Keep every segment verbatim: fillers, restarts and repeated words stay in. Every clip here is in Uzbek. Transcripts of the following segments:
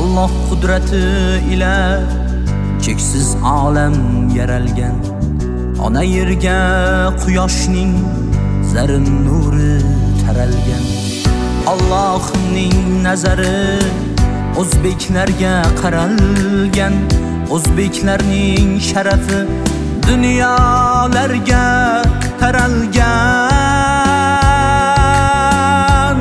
Alloh qudrati ila cheksiz olam yaralgan. Ona yerga quyoshning zarin nuri taralgan. Allohning nazari o'zbeklarga qaralgan. O'zbeklarning sharafi dunyolarga taralgan.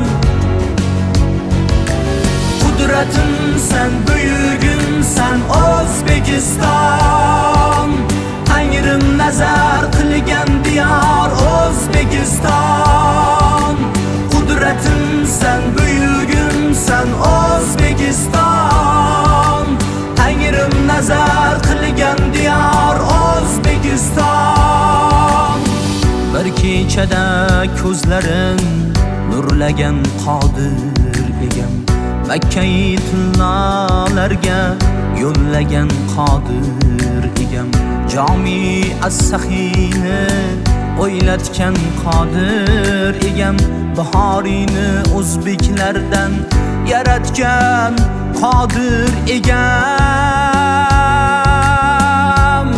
Qudratin sen, buyugin sen O'zbekiston. Tangrim nazar qilgan diyor O'zbekiston. Qudratin sen, buyugin sen O'zbekiston. Tangrim nazar qilgan diyor O'zbekiston. Bir kechada ko'zlarim nurlagan qodir egam. Makka-i tillolarga yo'llagan qodir egam. Jami as-Sahiyni o'ylatgan qodir egam. Bahorini o'zbeklardan yaratgan qodir egam.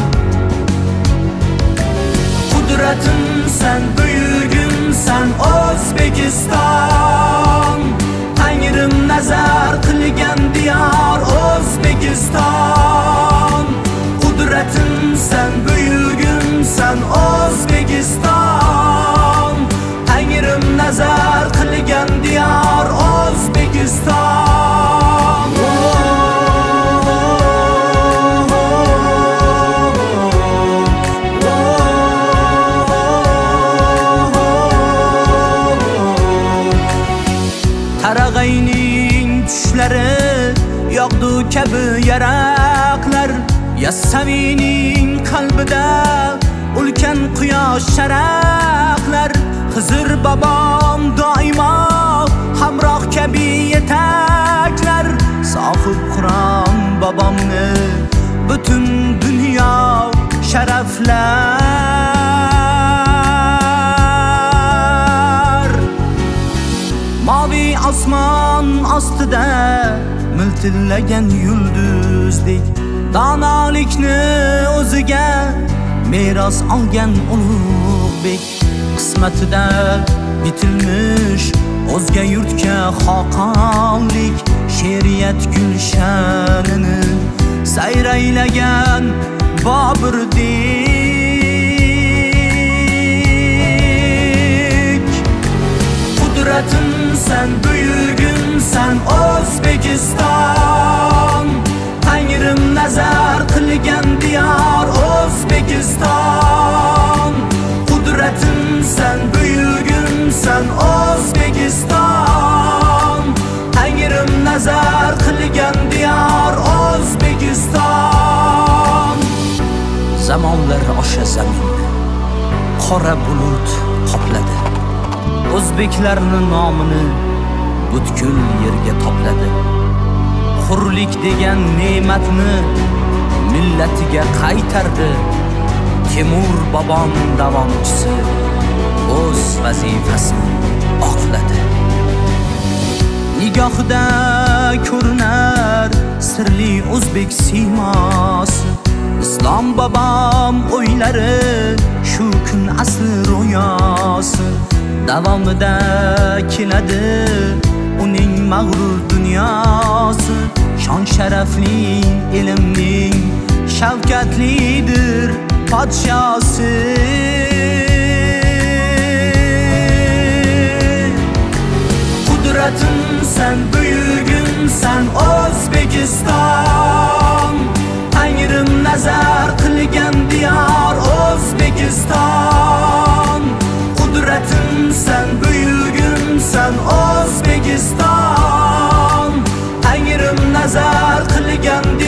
Qudratin sen, buyugin sen O'zbekiston. Tangrim nazar qilgan diyor O'zbekiston. Qudratin sen, buyugin sen O'zbekiston. Tangrim nazar qilgan diyor O'zbekiston. Qarag'ayning tushlari yog'du kabi yaraqlar. Yassavining qalbida ulkan quyosh sharaqlar. Xizr bobom doimo hamroh kabi yetaklar. Sohib Qur'on bobomni butun dunyo sharaflar. Mavi osmon ostida miltillagan yulduzdek donolikni o'ziga meros olgan ulug'bek. Qismatida bitilmish o'zga yurtga xoqonlik. She'riyat gulshanini sayraylagan Bobirdek. Qudratin sen, buyugin sen O'zbekiston. Tangrim nazar qilgan diyor O'zbekiston. Qudratin sen, buyugin sen O'zbekiston. Tangrim nazar qilgan diyor O'zbekiston. Zamonlar osha zaminni qora bulut qopladi. O'zbeklarning nomini butkul yerga topladi. Hurlik degan ne'matni millatiga qaytardi. Temur bobom davomchisi o'z vazifasini oqladi. Nigohida ko'rinar sirli o'zbek siymosi. Islom bobom o'ylari shu kun asli ro'yosi. Davomida keladi uning mag'rur dunyosi. Shon sharafli ilmning shavkatlidir podshosi. Qudratin sen, buyugin sen O'zbekiston. Tangrim nazar qilgan diyor O'zbekiston. Qudratin sen, buyugin sen O'zbekiston. Tangrim nazar qilgan